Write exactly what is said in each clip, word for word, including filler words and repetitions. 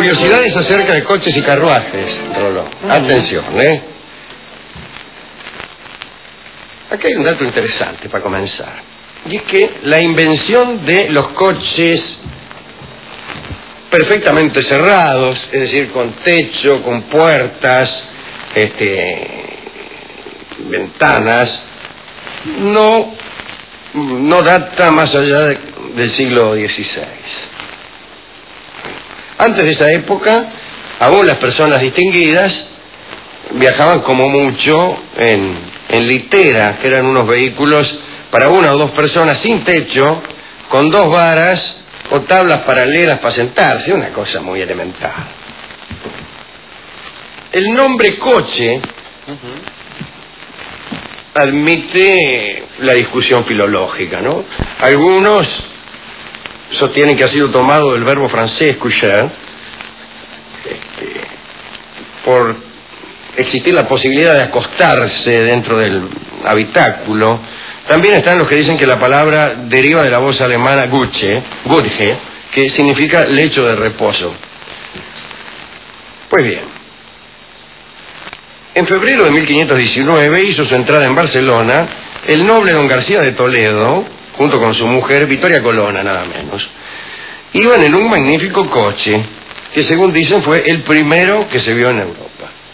Curiosidades acerca de coches y carruajes, Roló. Atención, ¿eh? Aquí hay un dato interesante para comenzar. Y es que la invención de los coches perfectamente cerrados, es decir, con techo, con puertas, este, ventanas, no, no data más allá de, del siglo dieciséis. Antes de esa época, aún las personas distinguidas viajaban como mucho en, en litera, que eran unos vehículos para una o dos personas sin techo, con dos varas o tablas paralelas para sentarse, una cosa muy elemental. El nombre coche admite la discusión filológica, ¿no? Algunos sostienen que ha sido tomado del verbo francés coucher, este, por existir la posibilidad de acostarse dentro del habitáculo. También están los que dicen que la palabra deriva de la voz alemana Gutsche, Gutche, que significa lecho de reposo. Pues bien, en febrero de mil quinientos diecinueve hizo su entrada en Barcelona el noble don García de Toledo, junto con su mujer Victoria Colonna, nada menos. Iban en un magnífico coche, que según dicen fue el primero que se vio en Europa.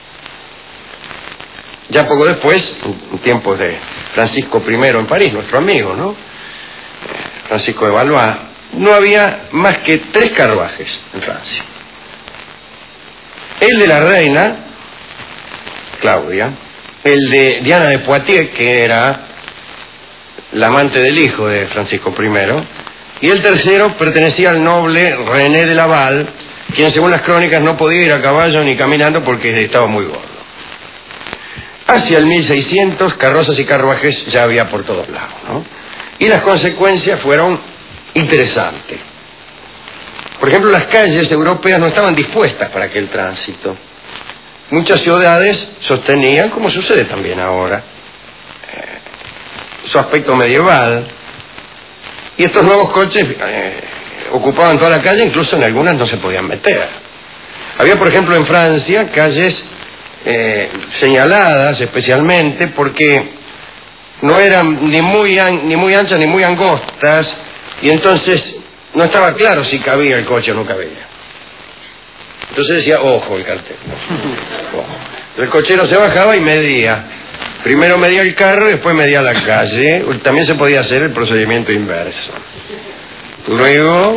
Ya poco después, en tiempos de Francisco primero en París, nuestro amigo, ¿no? Francisco de Valois, no había más que tres carruajes en Francia. El de la reina, Claudia, el de Diana de Poitiers, que era la amante del hijo de Francisco primero, y el tercero pertenecía al noble René de Laval, quien según las crónicas no podía ir a caballo ni caminando porque estaba muy gordo. Hacia el mil seiscientos, carrozas y carruajes ya había por todos lados, ¿no? Y las consecuencias fueron interesantes. Por ejemplo, las calles europeas no estaban dispuestas para aquel tránsito. Muchas ciudades sostenían, como sucede también ahora, eh, su aspecto medieval, y estos nuevos coches eh, ocupaban toda la calle, incluso en algunas no se podían meter. Había, por ejemplo, en Francia, calles Eh, señaladas especialmente porque no eran ni muy an ni muy anchas ni muy angostas, y entonces no estaba claro si cabía el coche o no cabía. Entonces decía, ojo el cartel, ¿no? Ojo. El cochero se bajaba y medía. Primero medía el carro y después medía la calle. También se podía hacer el procedimiento inverso. Luego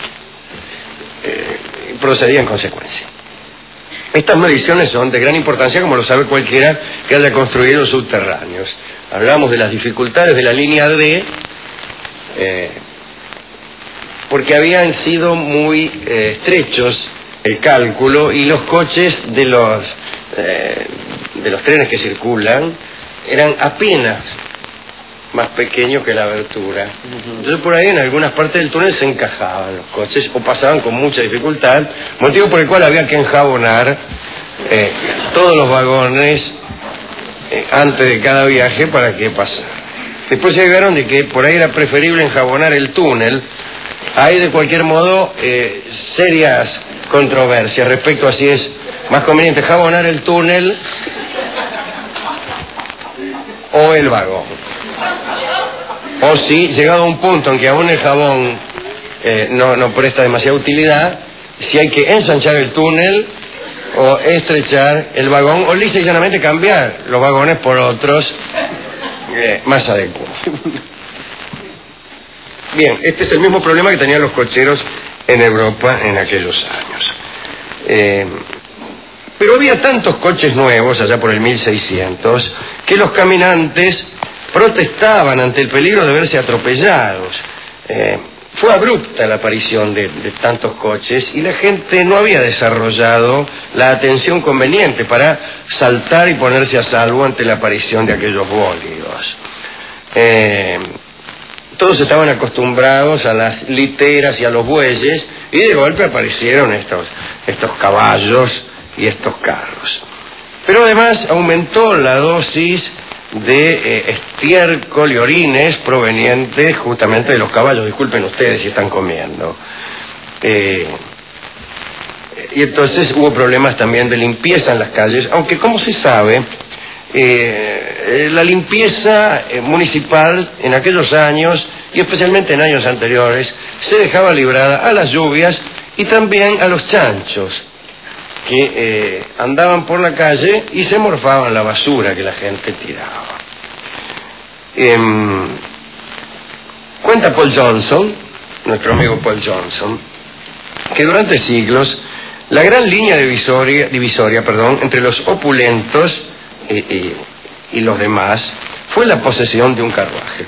eh, procedía en consecuencia. Estas mediciones son de gran importancia, como lo sabe cualquiera que haya construido subterráneos. Hablamos de las dificultades de la línea D, eh, porque habían sido muy eh, estrechos el cálculo, y los coches de los, eh, de los trenes que circulan eran apenas más pequeños que la abertura. Entonces por ahí en algunas partes del túnel se encajaban los coches o pasaban con mucha dificultad, motivo por el cual había que enjabonar eh, todos los vagones eh, antes de cada viaje para que pasara. Después llegaron de que por ahí era preferible enjabonar el túnel. Hay de cualquier modo eh, serias controversias respecto a si es más conveniente jabonar el túnel o el vagón. O si, llegado a un punto en que aún el jabón eh, no, no presta demasiada utilidad, si hay que ensanchar el túnel o estrechar el vagón, o lisa y llanamente cambiar los vagones por otros eh, más adecuados. Bien, este es el mismo problema que tenían los cocheros en Europa en aquellos años. Eh, pero había tantos coches nuevos, allá por el mil seiscientos, que los caminantes protestaban ante el peligro de verse atropellados. Eh, fue abrupta la aparición de, de tantos coches y la gente no había desarrollado la atención conveniente para saltar y ponerse a salvo ante la aparición de aquellos bólidos. Eh, todos estaban acostumbrados a las literas y a los bueyes, y de golpe aparecieron estos, estos caballos y estos carros. Pero además aumentó la dosis de eh, estiércol y orines provenientes justamente de los caballos. Disculpen ustedes si están comiendo. Eh, y entonces hubo problemas también de limpieza en las calles, aunque como se sabe, eh, la limpieza municipal en aquellos años, y especialmente en años anteriores, se dejaba librada a las lluvias y también a los chanchos, que eh, andaban por la calle y se morfaban la basura que la gente tiraba. Eh, cuenta Paul Johnson, nuestro amigo Paul Johnson, que durante siglos la gran línea divisoria, divisoria perdón, entre los opulentos eh, eh, y los demás fue la posesión de un carruaje.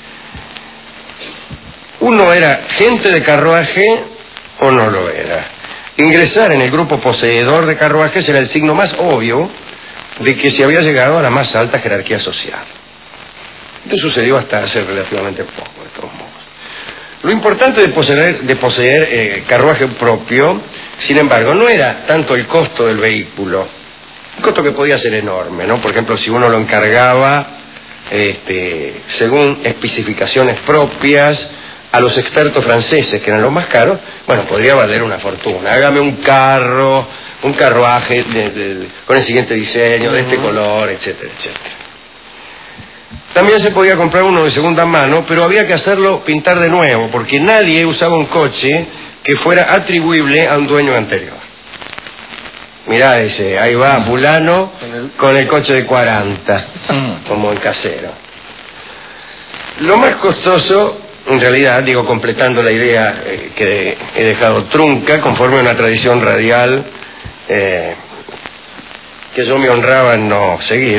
Uno era gente de carruaje o no lo era. Ingresar en el grupo poseedor de carruajes era el signo más obvio de que se había llegado a la más alta jerarquía social. Esto sucedió hasta hace relativamente poco, de todos modos. Lo importante de poseer, de poseer eh, carruaje propio, sin embargo, no era tanto el costo del vehículo, un costo que podía ser enorme, ¿no? Por ejemplo, si uno lo encargaba este, según especificaciones propias, a los expertos franceses, que eran los más caros, bueno, podría valer una fortuna. Hágame un carro, un carruaje de, de, con el siguiente diseño, de este color, etcétera, etcétera. También se podía comprar uno de segunda mano, pero había que hacerlo pintar de nuevo, porque nadie usaba un coche que fuera atribuible a un dueño anterior. Mirá ese, ahí va fulano con el coche de cuarenta, como el casero. Lo más costoso, en realidad, digo, completando la idea eh, que he dejado trunca, conforme a una tradición radial eh, que yo me honraba en no seguir,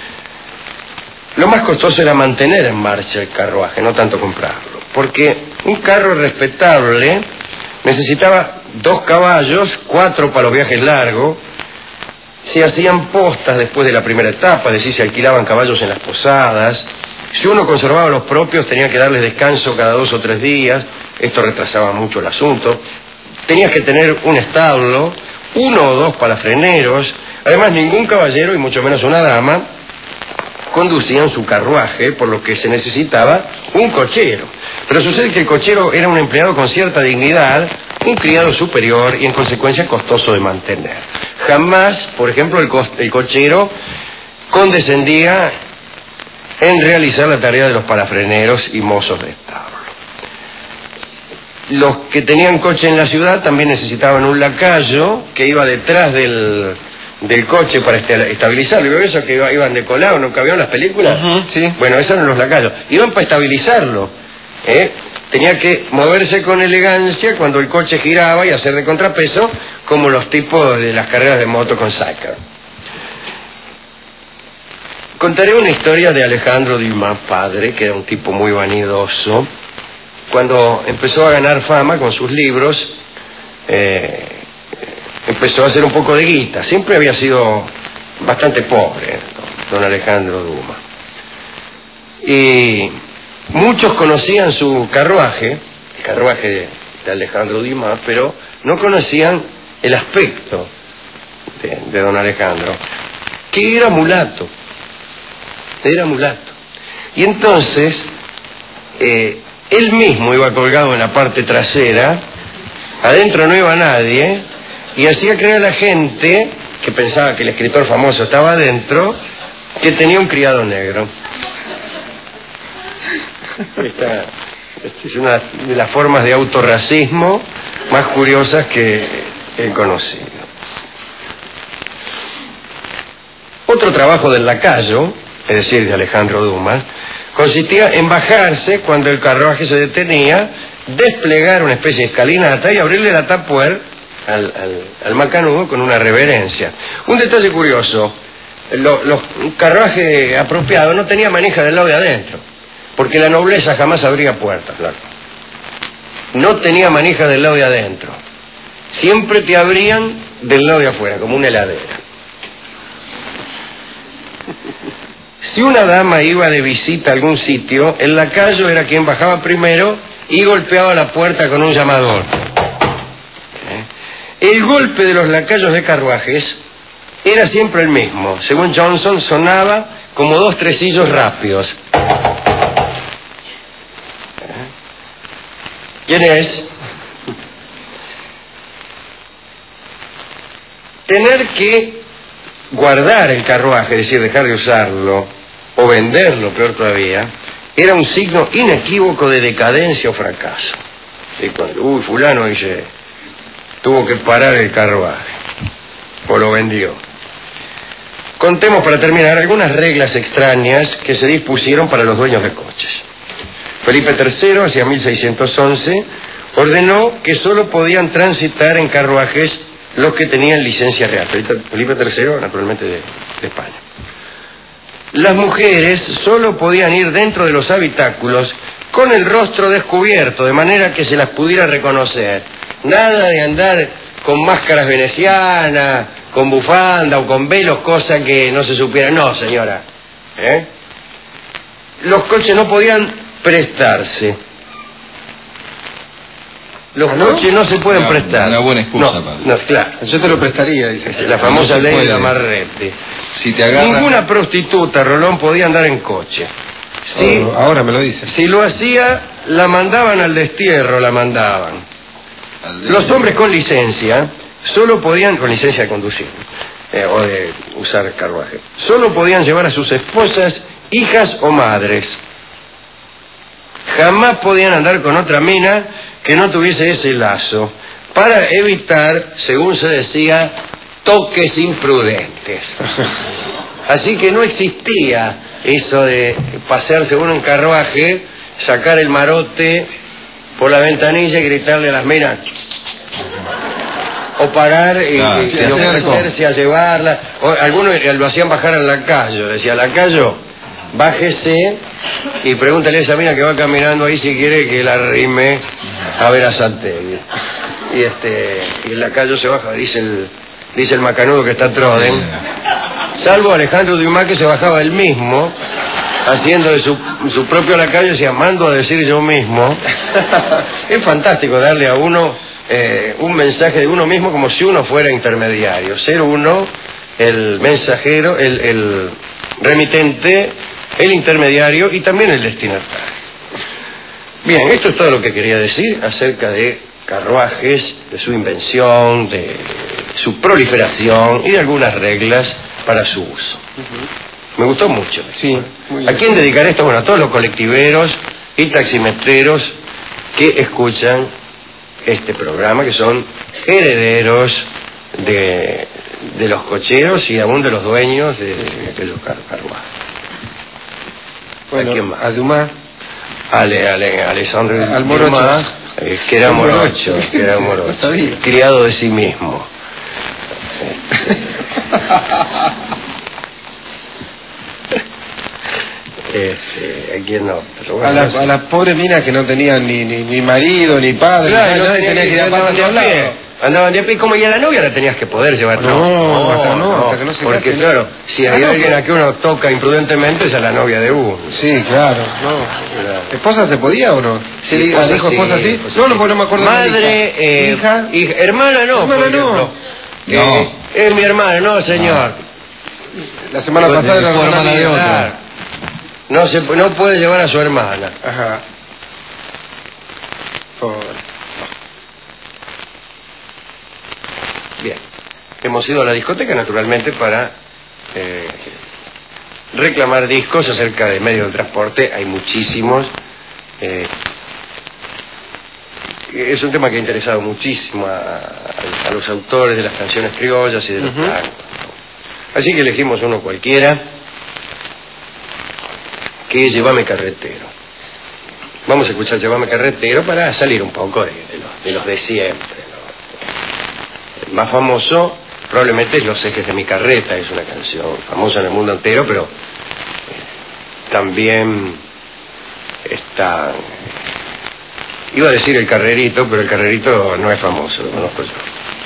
lo más costoso era mantener en marcha el carruaje, no tanto comprarlo, porque un carro respetable necesitaba dos caballos, cuatro para los viajes largos, se hacían postas después de la primera etapa, es decir, se alquilaban caballos en las posadas. Si uno conservaba los propios, tenía que darles descanso cada dos o tres días. Esto retrasaba mucho el asunto. Tenías que tener un establo, uno o dos palafreneros. Además, ningún caballero, y mucho menos una dama, conducían su carruaje, por lo que se necesitaba un cochero. Pero sucede que el cochero era un empleado con cierta dignidad, un criado superior y en consecuencia costoso de mantener. Jamás, por ejemplo, el, co el cochero condescendía en realizar la tarea de los palafreneros y mozos de establo. Los que tenían coche en la ciudad también necesitaban un lacayo que iba detrás del, del coche para estabilizarlo. ¿Y esos que iban de colado, nunca vieron las películas? Uh-huh, sí. Bueno, esos eran los lacayos. Iban para estabilizarlo. ¿eh? Tenía que moverse con elegancia cuando el coche giraba y hacer de contrapeso, como los tipos de las carreras de moto con sidecar. Contaré una historia de Alejandro Dumas, padre, que era un tipo muy vanidoso. Cuando empezó a ganar fama con sus libros, eh, empezó a hacer un poco de guita. Siempre había sido bastante pobre, don Alejandro Dumas. Y muchos conocían su carruaje, el carruaje de, de Alejandro Dumas, pero no conocían el aspecto de, de don Alejandro, que era mulato. Era mulato. Y entonces, eh, él mismo iba colgado en la parte trasera, adentro no iba nadie, y hacía creer a la gente, que pensaba que el escritor famoso estaba adentro, que tenía un criado negro. Esta, esta es una de las formas de autorracismo más curiosas que he conocido. Otro trabajo del lacayo, es decir, de Alejandro Dumas, consistía en bajarse cuando el carruaje se detenía, desplegar una especie de escalinata y abrirle la tapuer al, al, al macanudo con una reverencia. Un detalle curioso, lo, los carruajes apropiados no tenía manija del lado de adentro, porque la nobleza jamás abría puertas, claro. No tenía manija del lado de adentro. Siempre te abrían del lado de afuera, como una heladera. Si una dama iba de visita a algún sitio, el lacayo era quien bajaba primero y golpeaba la puerta con un llamador. El golpe de los lacayos de carruajes era siempre el mismo. Según Johnson, sonaba como dos tresillos rápidos. ¿Quién es? tener que guardar el carruaje, es decir, dejar de usarlo, o venderlo, peor todavía, era un signo inequívoco de decadencia o fracaso. ¿Sí? Cuando, uy, fulano dice, tuvo que parar el carruaje, o lo vendió. Contemos para terminar algunas reglas extrañas que se dispusieron para los dueños de coches. Felipe tercero, hacia mil seiscientos once, ordenó que solo podían transitar en carruajes los que tenían licencia real. Felipe tercero, naturalmente, de, de España. Las mujeres solo podían ir dentro de los habitáculos con el rostro descubierto, de manera que se las pudiera reconocer. Nada de andar con máscaras venecianas, con bufanda o con velos, cosa que no se supiera. No, señora. ¿Eh? Los coches no podían prestarse. Los ¿Ah, no? coches no se pueden una, prestar. Una buena excusa, no, padre. No, claro. Yo te lo prestaría, dice. La famosa no ley de Amarrete. Si te agarran... Ninguna prostituta, Rolón, podía andar en coche. Sí, oh, ahora me lo dice. Si lo hacía, la mandaban al destierro, la mandaban. Los hombres con licencia solo podían, con licencia de conducir, eh, o de usar carruaje, solo podían llevar a sus esposas, hijas o madres. Jamás podían andar con otra mina que no tuviese ese lazo, para evitar, según se decía, toques imprudentes. Así que no existía eso de pasearse uno en carruaje, sacar el marote por la ventanilla y gritarle a las minas, o parar y, ah, y, y ofrecerse a llevarla. O, algunos lo hacían bajar al lacayo, decía, lacayo, bájese y pregúntale a esa mina que va caminando ahí si quiere que la arrime a ver a Santegui. Y este y el lacayo se baja, dice el dice el macanudo que está Troden, salvo Alejandro Dumas, que se bajaba él mismo, haciendo de su, su propio lacayo, decía, mando a decir yo mismo. Es fantástico darle a uno eh, un mensaje de uno mismo como si uno fuera intermediario, ser uno el mensajero, el, el remitente, el intermediario y también el destinatario. Bien, esto es todo lo que quería decir acerca de carruajes, de su invención, de su proliferación y de algunas reglas para su uso. Uh-huh. Me gustó mucho. Sí, ¿A quién dedicar esto? Bueno, a todos los colectiveros y taximetreros que escuchan este programa, que son herederos de, de los cocheros y aún de los dueños de, de los car carruajes. Bueno, ¿a quién más? A Dumas. Ale, ale, Alessandro al morocho. Dumas, eh, que era morocho, que era morocho, no criado de sí mismo. Este, ¿a quién no? Bueno, a las a la pobres minas que no tenían ni, ni, ni marido, ni padre, claro, ni no, tenía que ir a andaban de a pie. Andaban de a pie, como ya la novia la tenías que poder llevar. No, no, hasta no, hasta que no se porque case, claro, si hay ah, alguien no, a que uno toca imprudentemente, esa es la novia de uno. Sí, claro, no. Claro. ¿Esposa se podía o no? Sí, ¿Sí, esposa, dijo esposa sí? Esposa, no, no, pues no me acuerdo. Madre, eh, hija, hija, hermana no. Hermana no. no. Eh, es mi hermana, no, señor. La semana pues, pasada era la hermana de otra. No se no puede llevar a su hermana. Ajá. Pobre. Bien. Hemos ido a la discoteca, naturalmente, para eh, reclamar discos acerca de medios de transporte. Hay muchísimos. Eh, es un tema que ha interesado muchísimo a, a, a los autores de las canciones criollas y de los uh-huh. tangos. Así que elegimos uno cualquiera, que es Llévame Carretero. Vamos a escuchar Llévame Carretero para salir un poco de, de, los, de los de siempre, ¿no? El más famoso probablemente es Los Ejes de mi Carreta, es una canción famosa en el mundo entero, pero eh, también está, iba a decir El Carrerito, pero El Carrerito no es famoso, lo conozco yo.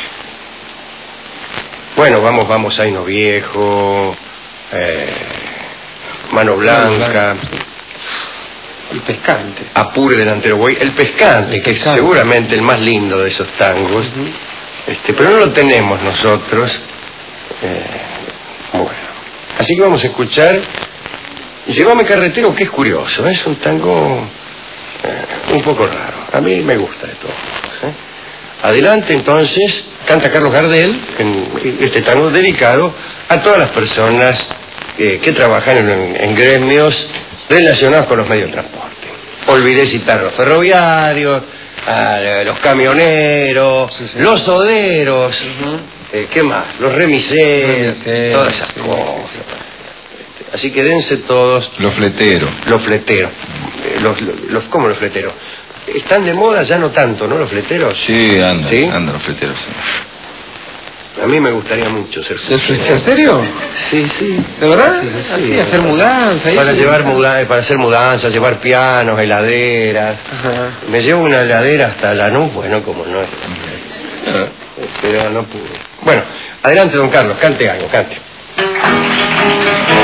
Bueno, vamos, vamos, Aino Viejo, eh, Mano Blanca, El Pescante, Apure Delantero Buey, El Pescante, el que pescante. es seguramente el más lindo de esos tangos, uh-huh. este, pero no lo tenemos nosotros. Eh, bueno, así que vamos a escuchar Llévame Carretero, que es curioso, ¿eh? Es un tango eh, un poco raro, a mí me gusta de todos modos, ¿eh? Adelante, entonces, canta Carlos Gardel, en este tango dedicado a todas las personas eh, que trabajan en, en gremios relacionados con los medios de transporte. Olvidé citar los ferroviarios, a los camioneros, sí, sí. los soderos, uh-huh. eh, ¿qué más? Los remiseros, sí, todas esas sí, cosas. Sí. Así que dense todos. Los fleteros. Los fleteros. Eh, los, los, los, ¿Cómo los fleteros? Están de moda ya no tanto, ¿no? Los fleteros. Sí, andan, ¿Sí? andan los fleteros, sí. A mí me gustaría mucho ser fletero. ¿En serio? Sí, sí. ¿De verdad? Sí, sí, Así, sí, hacer mudanza. Para llevar mudanza, para hacer mudanzas, llevar pianos, heladeras. Ajá. Me llevo una heladera hasta Lanús, bueno, como no es. Pero no pude. Bueno, adelante, don Carlos, cante algo, cante.